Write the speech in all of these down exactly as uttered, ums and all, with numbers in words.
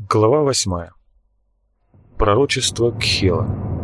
Глава восьмая. Пророчество Кхела.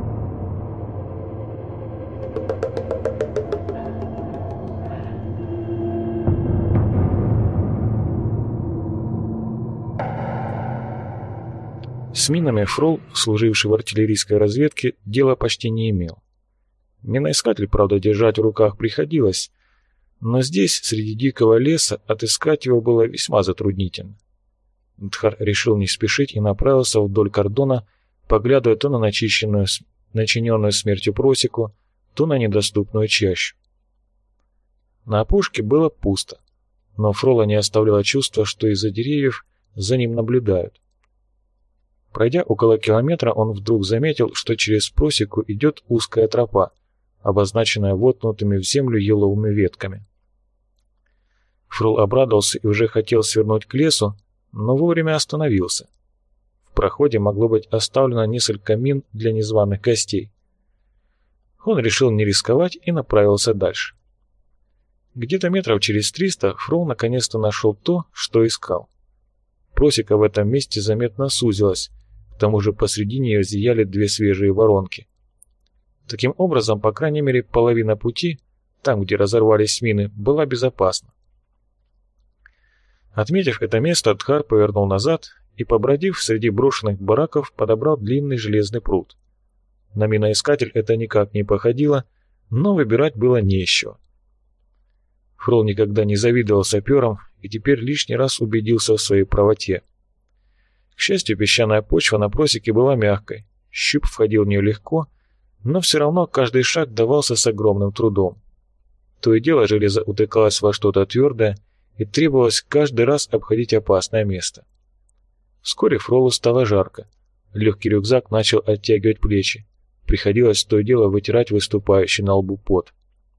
С минами Фрол, служивший в артиллерийской разведке, дела почти не имел. Миноискатель, правда, держать в руках приходилось, но здесь, среди дикого леса, отыскать его было весьма затруднительно. Дхар решил не спешить и направился вдоль кордона, поглядывая то на начищенную, начиненную смертью просеку, то на недоступную чащу. На опушке было пусто, но Фрола не оставляло чувство, что из-за деревьев за ним наблюдают. Пройдя около километра, он вдруг заметил, что через просеку идет узкая тропа, обозначенная воткнутыми в землю еловыми ветками. Фрол обрадовался и уже хотел свернуть к лесу, но вовремя остановился. В проходе могло быть оставлено несколько мин для незваных гостей. Он решил не рисковать и направился дальше. Где-то метров через триста Фрол наконец-то нашел то, что искал. Просека в этом месте заметно сузилась, к тому же посреди нее зияли две свежие воронки. Таким образом, по крайней мере, половина пути, там, где разорвались мины, была безопасна. Отметив это место, Дхар повернул назад и, побродив среди брошенных бараков, подобрал длинный железный пруд. На миноискатель это никак не походило, но выбирать было не из чего. Фрол никогда не завидовал саперам и теперь лишний раз убедился в своей правоте. К счастью, песчаная почва на просеке была мягкой, щуп входил в нее легко, но все равно каждый шаг давался с огромным трудом. То и дело железо утыкалось во что-то твердое, и требовалось каждый раз обходить опасное место. Вскоре Фролу стало жарко. Легкий рюкзак начал оттягивать плечи. Приходилось то и дело вытирать выступающий на лбу пот.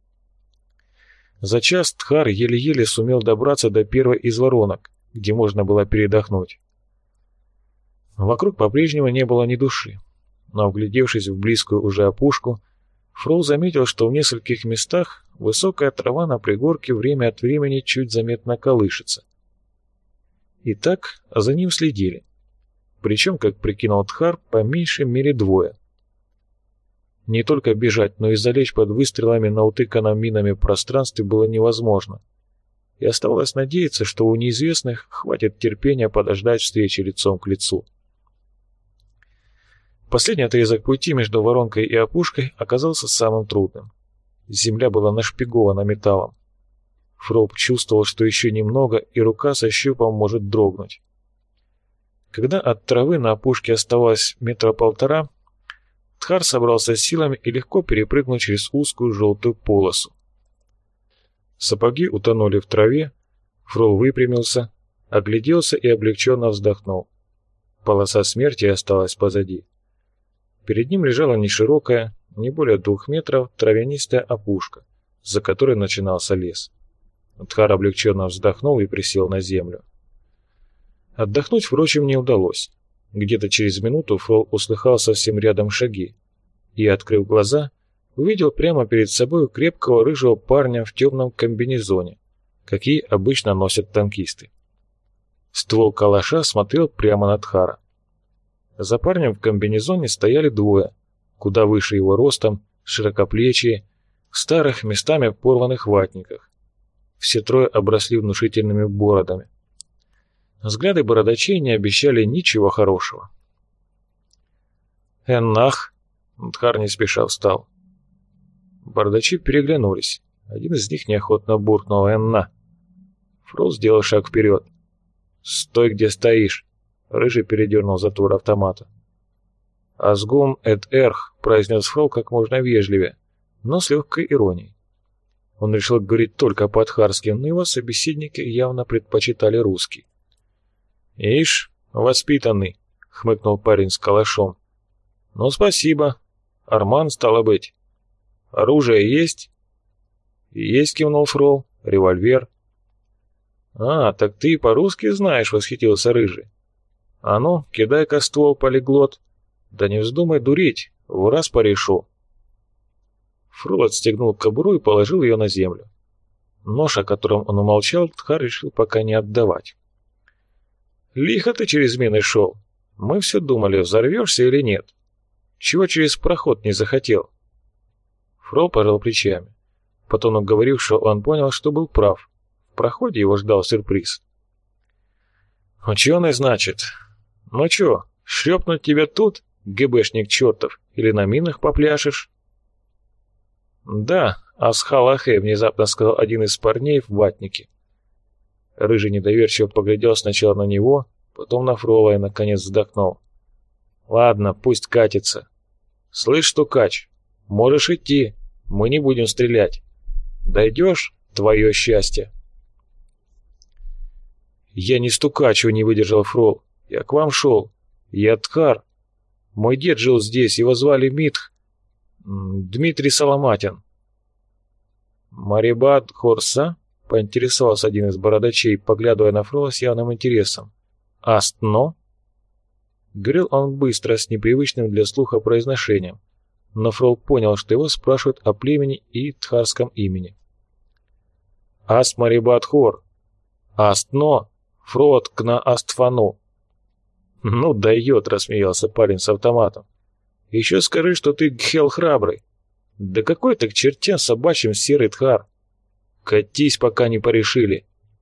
За час Дхар еле-еле сумел добраться до первой из воронок, где можно было передохнуть. Вокруг по-прежнему не было ни души, но, вглядевшись в близкую уже опушку, Фрол заметил, что в нескольких местах высокая трава на пригорке время от времени чуть заметно колышется. И так за ним следили. Причем, как прикинул Дхар, по меньшей мере двое. Не только бежать, но и залечь под выстрелами на утыканном минами пространстве было невозможно. И оставалось надеяться, что у неизвестных хватит терпения подождать встречи лицом к лицу. Последний отрезок пути между воронкой и опушкой оказался самым трудным. Земля была нашпигована металлом. Фрол чувствовал, что еще немного, и рука со щупом может дрогнуть. Когда от травы на опушке оставалось метра полтора, Дхар собрался с силами и легко перепрыгнул через узкую желтую полосу. Сапоги утонули в траве, Фрол выпрямился, огляделся и облегченно вздохнул. Полоса смерти осталась позади. Перед ним лежала неширокая, не более двух метров, травянистая опушка, за которой начинался лес. Дхар облегченно вздохнул и присел на землю. Отдохнуть, впрочем, не удалось. Где-то через минуту Фрол услыхал совсем рядом шаги и, открыв глаза, увидел прямо перед собой крепкого рыжего парня в темном комбинезоне, какие обычно носят танкисты. Ствол калаша смотрел прямо на Дхара. За парнем в комбинезоне стояли двое, куда выше его ростом, широкоплечие, в старых, местами порванных ватниках. Все трое обросли внушительными бородами. Взгляды бородачей не обещали ничего хорошего. «Эннах!» — Дхар не спеша встал. Бородачи переглянулись. Один из них неохотно буркнул «Энна». Фрол сделал шаг вперед. «Стой, где стоишь!» Рыжий передернул затвор автомата. «Азгум эт эрх», — произнес Фрол как можно вежливее, но с легкой иронией. Он решил говорить только по-дхарски, но его собеседники явно предпочитали русский. «Ишь, воспитанный», — хмыкнул парень с калашом. «Ну, спасибо. Арман, стало быть. Оружие есть?» «Есть», — кивнул Фрол. «Револьвер». «А, так ты и по-русски знаешь», — восхитился Рыжий. «А ну, кидай-ка ствол, полиглот. Да не вздумай дурить, в раз порешу». Фрол отстегнул кобуру и положил ее на землю. Нож, о котором он умолчал, Дхар решил пока не отдавать. «Лихо ты через мины шел. Мы все думали, взорвешься или нет. Чего через проход не захотел?» Фрол пожал плечами. Потом он говорил, что он понял, что был прав. В проходе его ждал сюрприз. «Ученый, значит? Ну чё, шлепнуть тебя тут, ГБшник чертов, или на минах попляшешь?» «Да, Асхалахе», — внезапно сказал один из парней в ватнике. Рыжий недоверчиво поглядел сначала на него, потом на Фрола и, наконец, вздохнул. «Ладно, пусть катится. Слышь, Стукач, можешь идти, мы не будем стрелять. Дойдешь — твое счастье». «Я не Стукачу», — не выдержал Фрол. «Я к вам шел. Я Тхар. Мой дед жил здесь, его звали Митх. Дмитрий Соломатин». «Марибад Хорса?» — поинтересовался один из бородачей, поглядывая на Фрола с явным интересом. «Астно?» Говорил он быстро, с непривычным для слуха произношением, но Фрол понял, что его спрашивают о племени и тхарском имени. «Аст Марибад Хор. Астно. Фрот Кна Астфану». «Ну дает», — рассмеялся парень с автоматом. «Еще скажи, что ты Гхел храбрый. Да какой ты к чертям собачьим серый Тхар. Катись, пока не порешили».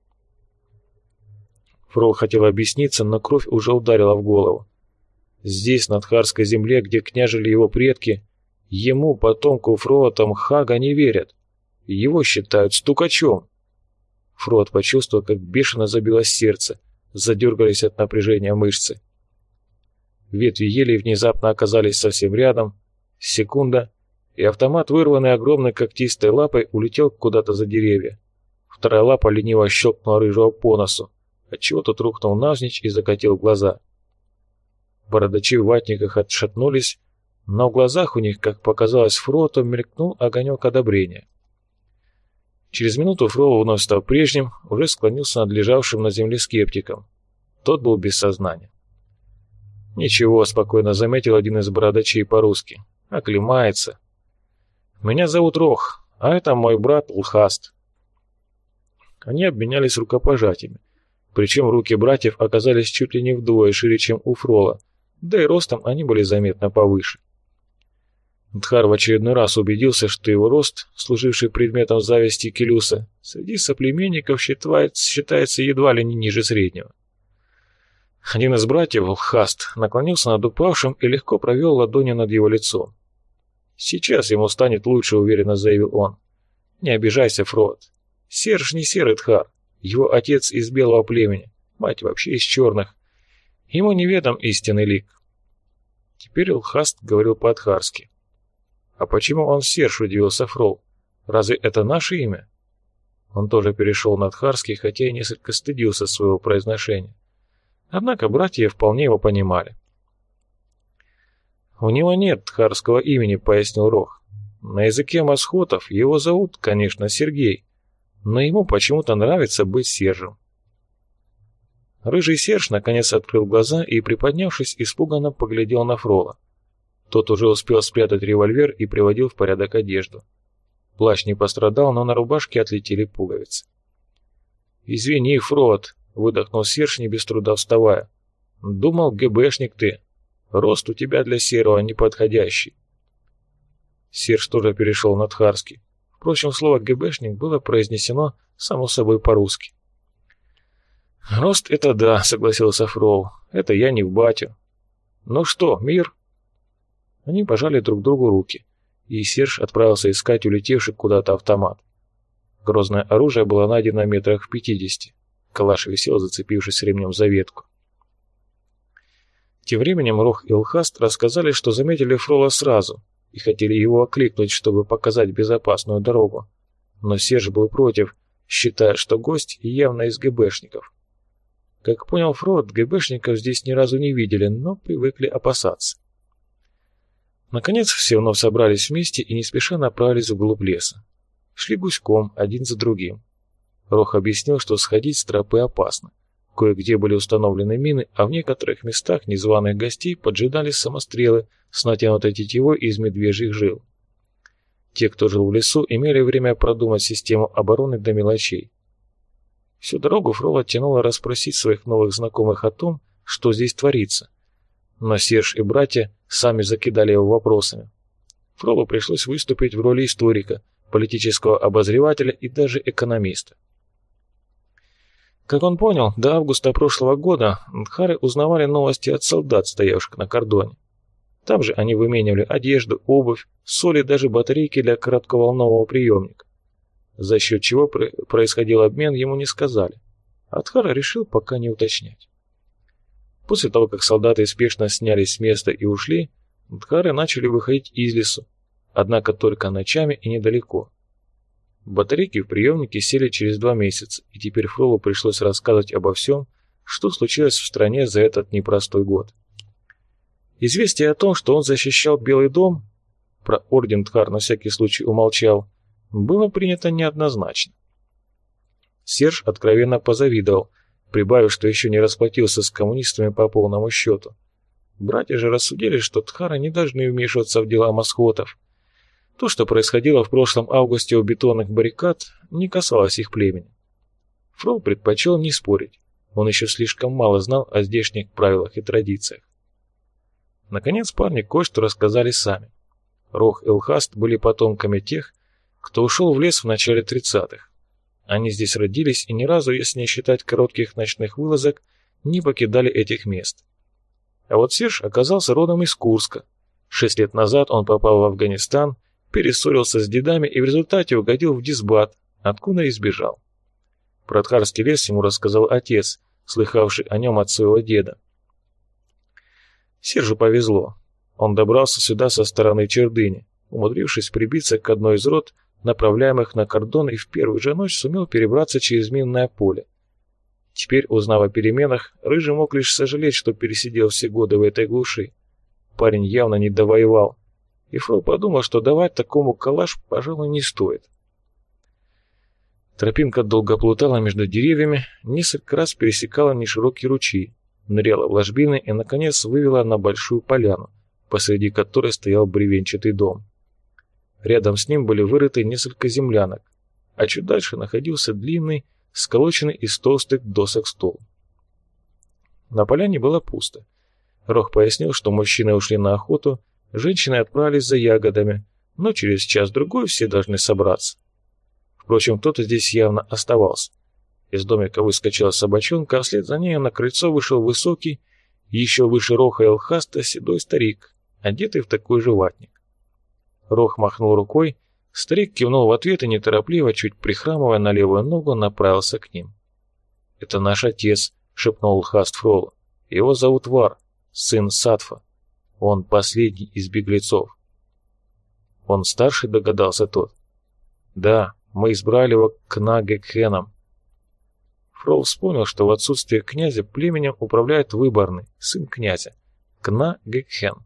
Фрол хотел объясниться, но кровь уже ударила в голову. Здесь, на тхарской земле, где княжили его предки, ему, потомку Фрота Мхага, не верят. Его считают стукачом. Фрот почувствовал, как бешено забилось сердце, задергались от напряжения мышцы. Ветви ели внезапно оказались совсем рядом. Секунда, и автомат, вырванный огромной когтистой лапой, улетел куда-то за деревья. Вторая лапа лениво щелкнула рыжего по носу, отчего тот рухнул навзничь и закатил глаза. Бородачи в ватниках отшатнулись, но в глазах у них, как показалось Фроту, мелькнул огонек одобрения. Через минуту Фрол, вновь став прежним, уже склонился над лежавшим на земле скептиком. Тот был без сознания. «Ничего», — спокойно заметил один из бородачей по-русски. «Оклемается. Меня зовут Рох, а это мой брат Лхаст». Они обменялись рукопожатиями. Причем руки братьев оказались чуть ли не вдвое шире, чем у Фрола, да и ростом они были заметно повыше. Тхар в очередной раз убедился, что его рост, служивший предметом зависти Келюса, среди соплеменников считается, считается едва ли не ниже среднего. Один из братьев, Лхаст, наклонился над упавшим и легко провел ладонью над его лицом. «Сейчас ему станет лучше», — уверенно заявил он. «Не обижайся, Фрод. Серж не серый Тхар. Его отец из белого племени, мать вообще из черных. Ему неведом истинный лик». Теперь Лхаст говорил по-адхарски. «А почему он Серж?» — удивился Фрол. «Разве это наше имя?» Он тоже перешел на адхарский, хотя и несколько стыдился своего произношения. Однако братья вполне его понимали. «У него нет тхарского имени», — пояснил Рох. «На языке масхотов его зовут, конечно, Сергей, но ему почему-то нравится быть Сержем». Рыжий Серж наконец открыл глаза и, приподнявшись, испуганно поглядел на Фрола. Тот уже успел спрятать револьвер и приводил в порядок одежду. Плащ не пострадал, но на рубашке отлетели пуговицы. «Извини, Фрод», — выдохнул Серж, не без труда вставая. «Думал, ГБшник ты. Рост у тебя для серого неподходящий». Серж тоже перешел на тхарский. Впрочем, слово «ГБшник» было произнесено само собой по-русски. «Рост — это да», — согласился Фрол. «Это я не в батю». «Ну что, мир?» Они пожали друг другу руки, и Серж отправился искать улетевший куда-то автомат. Грозное оружие было найдено в метрах в пятидесяти. Калаш висел, зацепившись ремнем за ветку. Тем временем Рох и Лхаст рассказали, что заметили Фрола сразу и хотели его окликнуть, чтобы показать безопасную дорогу. Но Серж был против, считая, что гость явно из ГБшников. Как понял Фрод, ГБшников здесь ни разу не видели, но привыкли опасаться. Наконец все вновь собрались вместе и не спеша направились вглубь леса. Шли гуськом, один за другим. Рох объяснил, что сходить с тропы опасно. Кое-где были установлены мины, а в некоторых местах незваных гостей поджидали самострелы с натянутой тетивой из медвежьих жил. Те, кто жил в лесу, имели время продумать систему обороны до мелочей. Всю дорогу Фрол оттянуло расспросить своих новых знакомых о том, что здесь творится. Но Серж и братья сами закидали его вопросами. Фролу пришлось выступить в роли историка, политического обозревателя и даже экономиста. Как он понял, до августа прошлого года Дхары узнавали новости от солдат, стоявших на кордоне. Там же они выменивали одежду, обувь, соль и даже батарейки для коротковолнового приемника. За счет чего происходил обмен, ему не сказали. А Дхара решил пока не уточнять. После того, как солдаты спешно снялись с места и ушли, Дхары начали выходить из лесу, однако только ночами и недалеко. Батарейки в приемнике сели через два месяца, и теперь Фролу пришлось рассказывать обо всем, что случилось в стране за этот непростой год. Известие о том, что он защищал Белый дом, про орден Дхар на всякий случай умолчал, было принято неоднозначно. Серж откровенно позавидовал, прибавив, что еще не расплатился с коммунистами по полному счету. Братья же рассудили, что Дхары не должны вмешиваться в дела масхотов. То, что происходило в прошлом августе у бетонных баррикад, не касалось их племени. Фрол предпочел не спорить, он еще слишком мало знал о здешних правилах и традициях. Наконец парни кое-что рассказали сами. Рох и Элхаст были потомками тех, кто ушел в лес в начале тридцатых. Они здесь родились и ни разу, если не считать коротких ночных вылазок, не покидали этих мест. А вот Серж оказался родом из Курска. Шесть лет назад он попал в Афганистан, перессорился с дедами и в результате угодил в Дисбат, откуда и сбежал. Про Дхарский лес ему рассказал отец, слыхавший о нем от своего деда. Сержу повезло. Он добрался сюда со стороны Чердыни, умудрившись прибиться к одной из рот, направляемых на кордон, и в первую же ночь сумел перебраться через минное поле. Теперь, узнав о переменах, Рыжий мог лишь сожалеть, что пересидел все годы в этой глуши. Парень явно не довоевал, и Фрол подумал, что давать такому калаш, пожалуй, не стоит. Тропинка долго плутала между деревьями, несколько раз пересекала неширокие ручьи, ныряла в ложбины и, наконец, вывела на большую поляну, посреди которой стоял бревенчатый дом. Рядом с ним были вырыты несколько землянок, а чуть дальше находился длинный, сколоченный из толстых досок стол. На поляне было пусто. Рох пояснил, что мужчины ушли на охоту, женщины отправились за ягодами, но через час-другой все должны собраться. Впрочем, кто-то здесь явно оставался. Из домика выскочила собачонка, а вслед за ней на крыльцо вышел высокий, еще выше Роха и Элхаста, седой старик, одетый в такой же ватник. Рох махнул рукой, старик кивнул в ответ и неторопливо, чуть прихрамывая на левую ногу, направился к ним. «Это наш отец», — шепнул Элхаст Фролу. «Его зовут Вар, сын Сатфа. Он последний из беглецов». «Он старший?» — догадался тот. «Да, мы избрали его Кнагекхеном». Фрол вспомнил, что в отсутствие князя племенем управляет выборный, сын князя, Кнагекхен.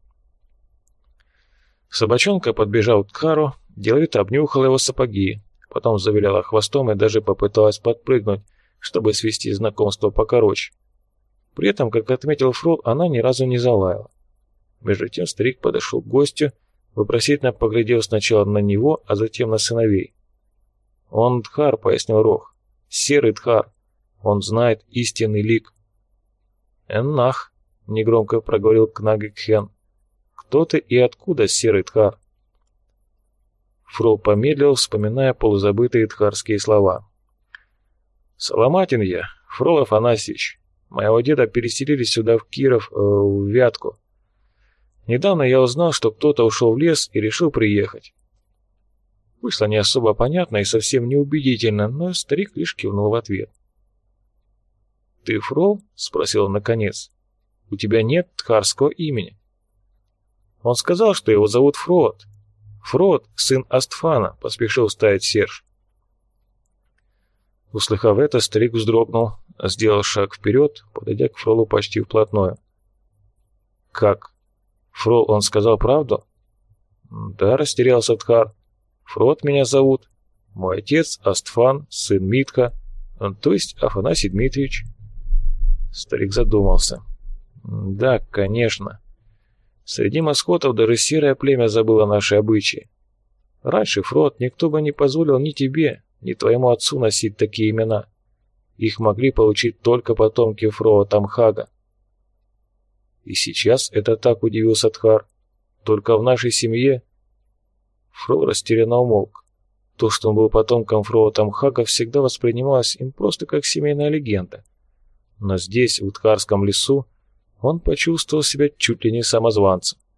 Собачонка, подбежав к Дхару, деловито обнюхала его сапоги, потом завиляла хвостом и даже попыталась подпрыгнуть, чтобы свести знакомство покороче. При этом, как отметил Фрол, она ни разу не залаяла. Между тем старик подошел к гостю, вопросительно поглядел сначала на него, а затем на сыновей. «Он Дхар», — пояснил Рох, — «серый Дхар. Он знает истинный лик». «Эннах», — негромко проговорил Кнагекхен. «Кто ты и откуда, серый Дхар?» Фрол помедлил, вспоминая полузабытые дхарские слова. «Соломатин я, Фрол Афанасьевич. Моего деда переселили сюда, в Киров, э, в Вятку. Недавно я узнал, что кто-то ушел в лес и решил приехать». Вышло не особо понятно и совсем неубедительно, но старик лишь кивнул в ответ. «Ты Фрол?» — спросил он наконец. «У тебя нет дхарского имени». «Он сказал, что его зовут Фрод. Фрод, сын Астфана», — поспешил вставить Серж. Услыхав это, старик вздрогнул, сделал шаг вперед, подойдя к Фролу почти вплотную. «Как? Фрол, он сказал правду?» «Да», — растерялся Дхар. «Фрод меня зовут. Мой отец Астфан, сын Митха, то есть Афанасий Дмитриевич». Старик задумался. «Да, конечно. Среди масхотов даже серое племя забыло наши обычаи. Раньше, Фрод, никто бы не позволил ни тебе, ни твоему отцу носить такие имена. Их могли получить только потомки Фроа Тамхага». И сейчас это так, удивился Тхар. Только в нашей семье... Фро растерянно умолк. То, что он был потомком Фроа Тамхака, всегда воспринималось им просто как семейная легенда. Но здесь, в Тхарском лесу, он почувствовал себя чуть ли не самозванцем.